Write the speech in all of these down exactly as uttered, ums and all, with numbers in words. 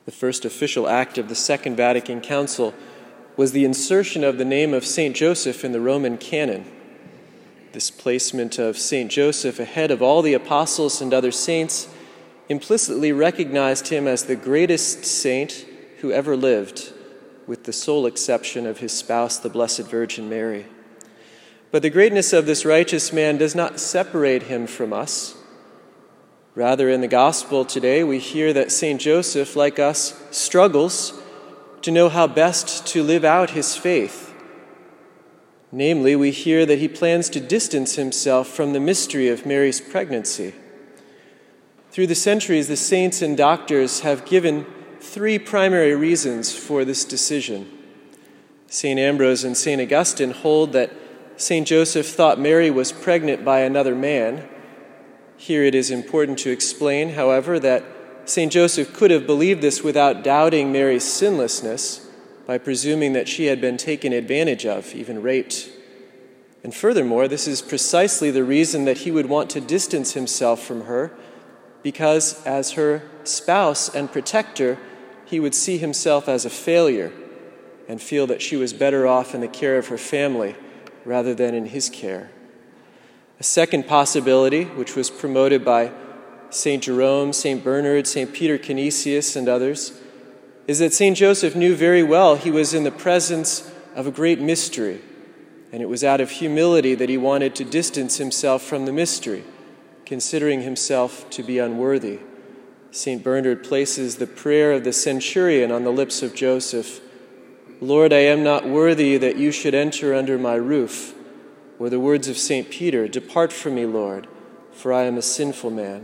The first official act of the Second Vatican Council was the insertion of the name of Saint Joseph in the Roman canon. This placement of Saint Joseph ahead of all the apostles and other saints implicitly recognized him as the greatest saint who ever lived, with the sole exception of his spouse, the Blessed Virgin Mary. But the greatness of this righteous man does not separate him from us. Rather, in the gospel today, we hear that Saint Joseph, like us, struggles to know how best to live out his faith. Namely, we hear that he plans to distance himself from the mystery of Mary's pregnancy. Through the centuries, the saints and doctors have given three primary reasons for this decision. Saint Ambrose and Saint Augustine hold that Saint Joseph thought Mary was pregnant by another man. Here it is important to explain, however, that Saint Joseph could have believed this without doubting Mary's sinlessness by presuming that she had been taken advantage of, even raped. And furthermore, this is precisely the reason that he would want to distance himself from her, because as her spouse and protector, he would see himself as a failure and feel that she was better off in the care of her family rather than in his care. A second possibility, which was promoted by Saint Jerome, Saint Bernard, Saint Peter Canisius, and others, is that Saint Joseph knew very well he was in the presence of a great mystery, and it was out of humility that he wanted to distance himself from the mystery, considering himself to be unworthy. Saint Bernard places the prayer of the centurion on the lips of Joseph, "Lord, I am not worthy that you should enter under my roof," or the words of Saint Peter, "Depart from me, Lord, for I am a sinful man."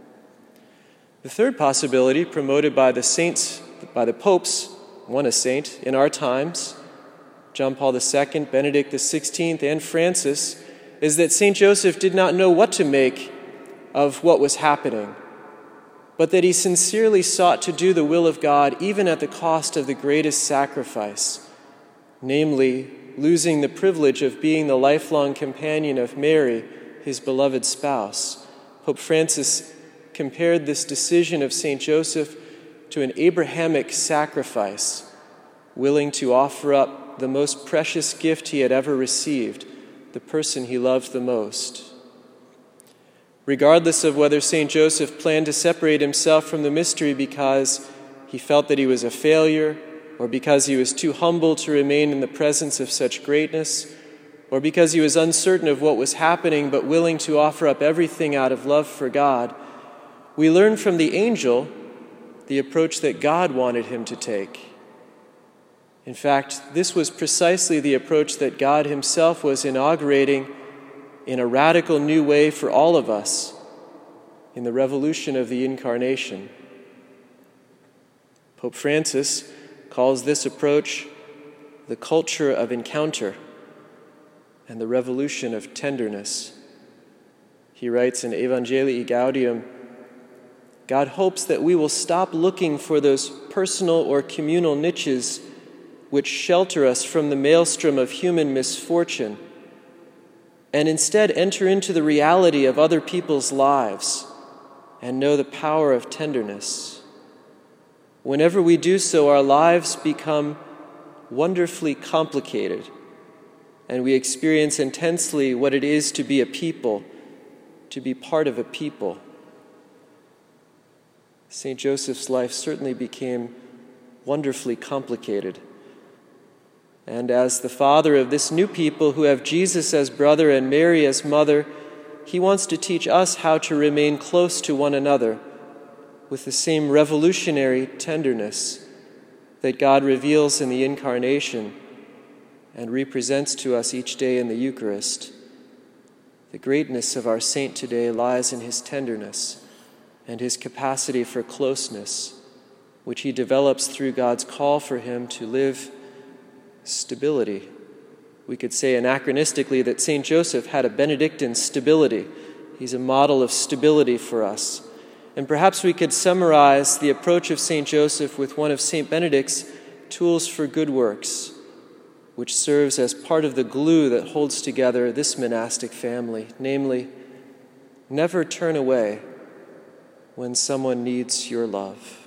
The third possibility, promoted by the saints, by the popes, one a saint in our times, John Paul the Second, Benedict the Sixteenth, and Francis, is that Saint Joseph did not know what to make of what was happening, but that he sincerely sought to do the will of God even at the cost of the greatest sacrifice, namely, losing the privilege of being the lifelong companion of Mary, his beloved spouse. Pope Francis compared this decision of Saint Joseph to an Abrahamic sacrifice, willing to offer up the most precious gift he had ever received, the person he loved the most. Regardless of whether Saint Joseph planned to separate himself from the mystery because he felt that he was a failure, or because he was too humble to remain in the presence of such greatness, or because he was uncertain of what was happening but willing to offer up everything out of love for God, we learn from the angel the approach that God wanted him to take. In fact, this was precisely the approach that God himself was inaugurating in a radical new way for all of us in the revolution of the Incarnation. Pope Francis calls this approach the culture of encounter and the revolution of tenderness. He writes in Evangelii Gaudium, God hopes that we will stop looking for those personal or communal niches which shelter us from the maelstrom of human misfortune, and instead enter into the reality of other people's lives and know the power of tenderness. Whenever we do so, our lives become wonderfully complicated, and we experience intensely what it is to be a people, to be part of a people. Saint Joseph's life certainly became wonderfully complicated. And as the father of this new people who have Jesus as brother and Mary as mother, he wants to teach us how to remain close to one another with the same revolutionary tenderness that God reveals in the Incarnation and represents to us each day in the Eucharist. The greatness of our saint today lies in his tenderness and his capacity for closeness, which he develops through God's call for him to live stability. We could say anachronistically that Saint Joseph had a Benedictine stability. He's a model of stability for us. And perhaps we could summarize the approach of Saint Joseph with one of Saint Benedict's tools for good works, which serves as part of the glue that holds together this monastic family, namely, never turn away when someone needs your love.